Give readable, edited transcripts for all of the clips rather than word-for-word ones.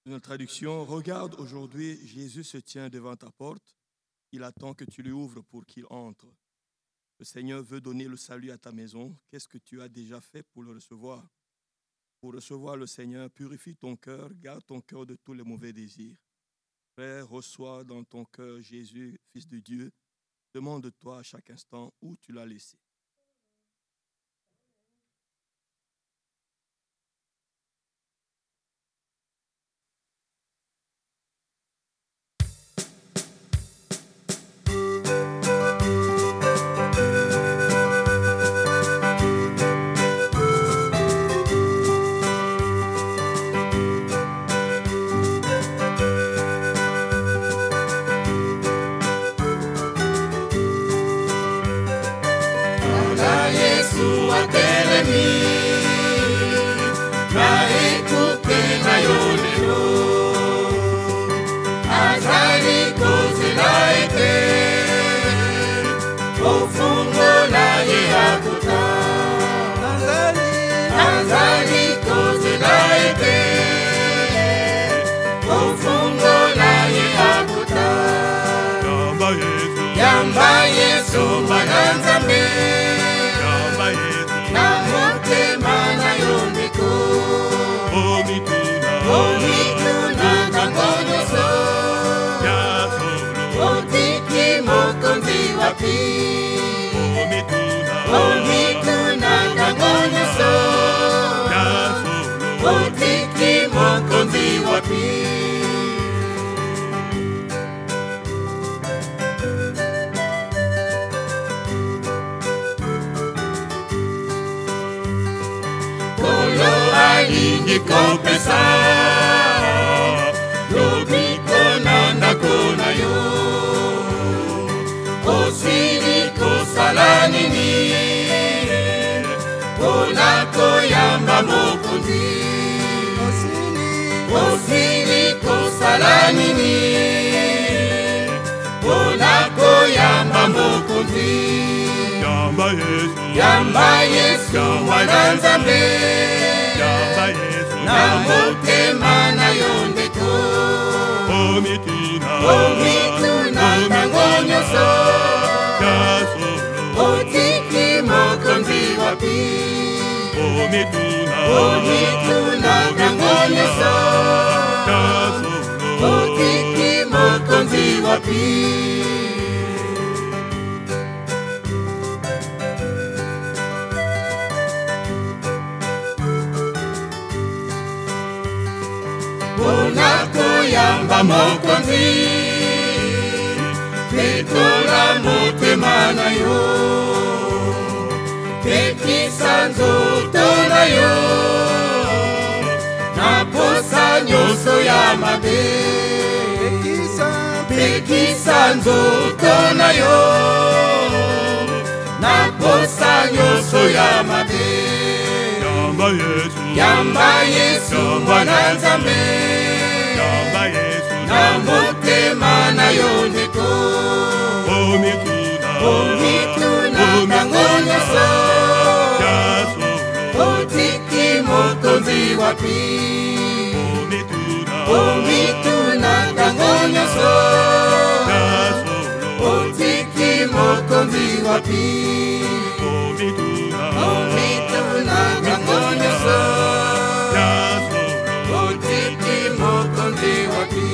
Notre traduction, regarde aujourd'hui, Jésus se tient devant ta porte. Il attend que tu lui ouvres pour qu'il entre. Le Seigneur veut donner le salut à ta maison. Qu'est-ce que tu as déjà fait pour le recevoir? Pour recevoir le Seigneur, purifie ton cœur, garde ton cœur de tous les mauvais désirs. Frère, reçois dans ton cœur Jésus, Fils de Dieu. Demande-toi à chaque instant où tu l'as laissé. Kopesa lobiko nanda kona yo osili kosala nini pona koyamba mokonzi osili kosala nini pona koyamba mokonzi yamba Yesu mwana Nzambe na motema na yo ndeko omituna ntango nyonso otiki mokonzi wapi omituna ntango nyonso otiki mokonzi wapi. Yamba mokonzi petola motema na yo pekisa nzoto na yo na posa nyonso ya mabe pekisa nzoto na yo na posa nyonso ya mabe yamba Yesu mwana Nzambe na motema na yo ndeko omituna ntango nyonso otiki mokonzi wapi omituna ntango nyonso otiki mokonzi wapi omituna ntango nyonso otiki mokonzi wapi.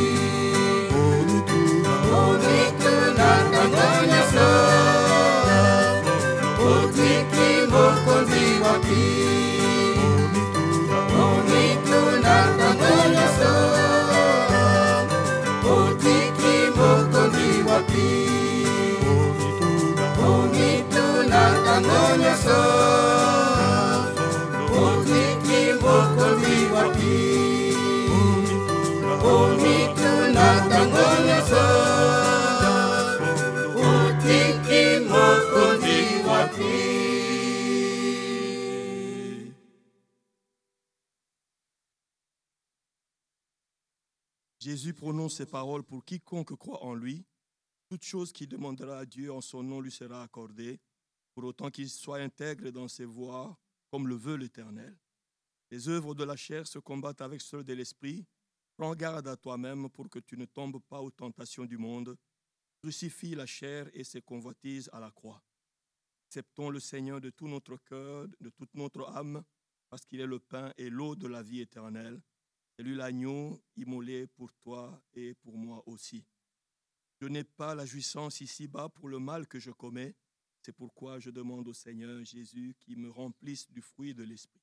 Jésus prononce ces paroles pour quiconque croit en lui. Toute chose qu'il demandera à Dieu en son nom lui sera accordée, pour autant qu'il soit intègre dans ses voies, comme le veut l'Éternel. Les œuvres de la chair se combattent avec celles de l'esprit. Prends garde à toi-même pour que tu ne tombes pas aux tentations du monde. Crucifie la chair et ses convoitises à la croix. Acceptons le Seigneur de tout notre cœur, de toute notre âme, parce qu'il est le pain et l'eau de la vie éternelle. C'est lui l'agneau immolé pour toi et pour moi aussi. Je n'ai pas la jouissance ici-bas pour le mal que je commets. C'est pourquoi je demande au Seigneur Jésus qu'il me remplisse du fruit de l'Esprit.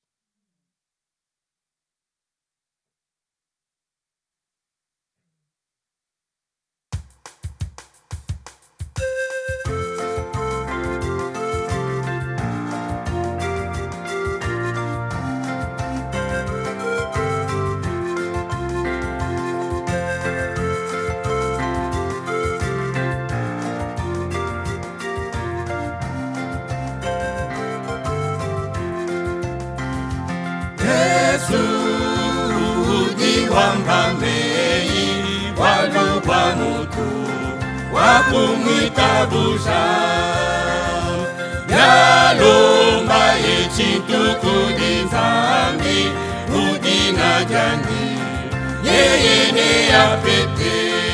Wambamei walupa mutu wakumwita busha yalomba yechintu kudi nzambi kudi na jandi yeye ne apete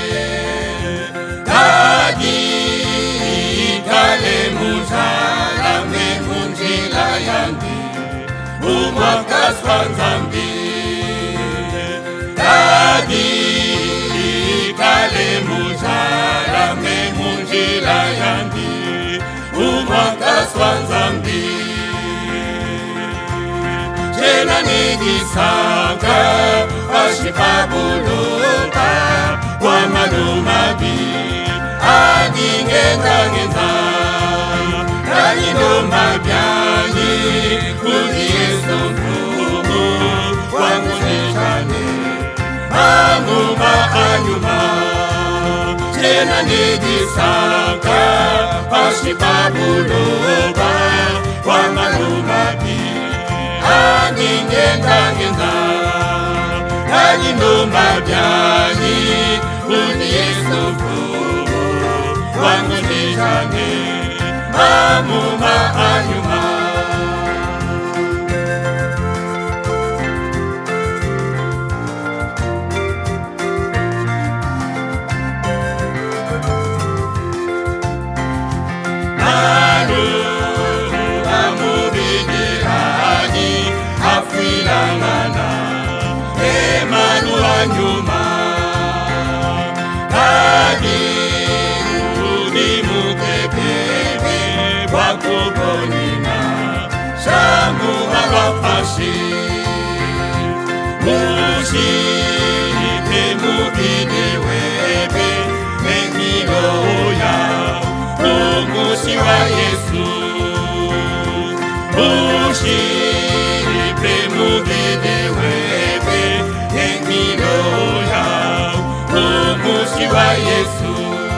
kadi kale mujala me munjila yandi umwakaswa nzambi kale mujala me munjila yandi umakaswa nzambi jena nigisaka ashipabuluka wamalumabi agingengangenza kanyinomabyani kuri yesu mfumu wangu nijane Amuma anyuma Jena nigisaka Pashipabuloba Wamalumabi Aningengangenza Kanyinoma byani Kuni yesu mfumu Wangu nijane Amuma anyuma nyuma kadi udi mukebebe wakubonina shamu halafashi mushi temubidi webe mengiloya umushi wa Yesu mushi temubidi webe Miloya, umushi wa Yesu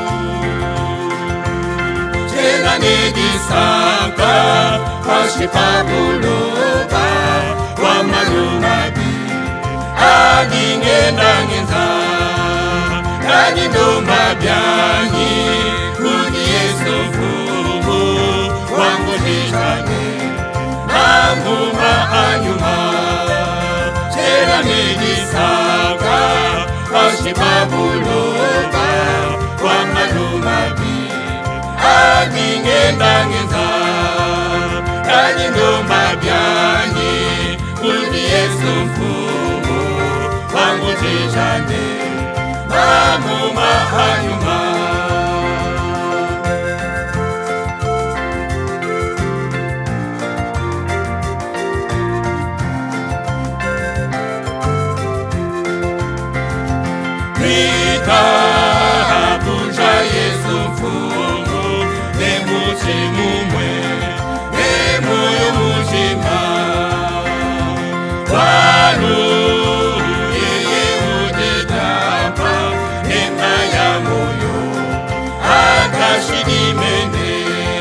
Jena nigisaka Pashipabuloba Wamalumabi Agingendangenza Kanyinoma byani Kuni Yesu mfumu Wangu nijane Amuma anyuma Jena nigisaka Pashipabuloba Wamalumabi Agingendangenza Kanyinoma byani Kuni Yesu mfumu Wangu nijane Amuma anyuma Abuja Yesu mfumu Nemuchi mumwe Nemuyo mujima Walu Yeye udedapa Nema ya moyo Akashidimene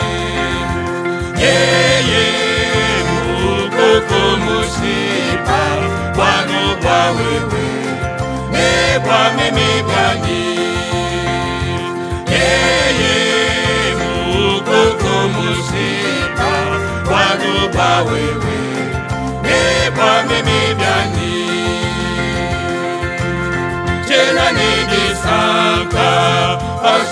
Yeye Ukoko mushipa Wanu kwa wewe Nebwa meme byani Yeye mukoko mushipa Wanupa wewe Nebwa meme byani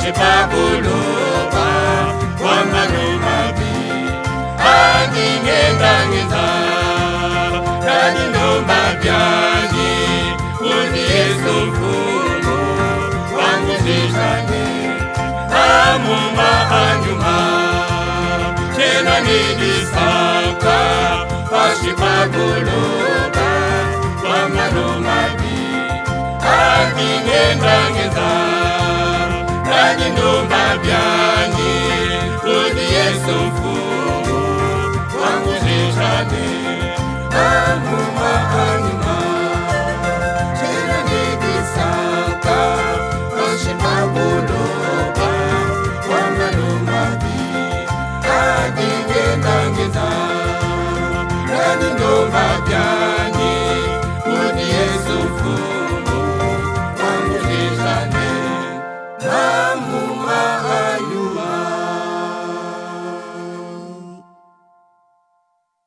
Pashipabuloba Wamalumabi Adingendangeza Radindomba Byani Uni Yesu Mfumu Wangu Zishane Amuma Anyuma Chena Nidisaka Pashipabuloba Wamalumabi Adingendangeza Radindomba Byani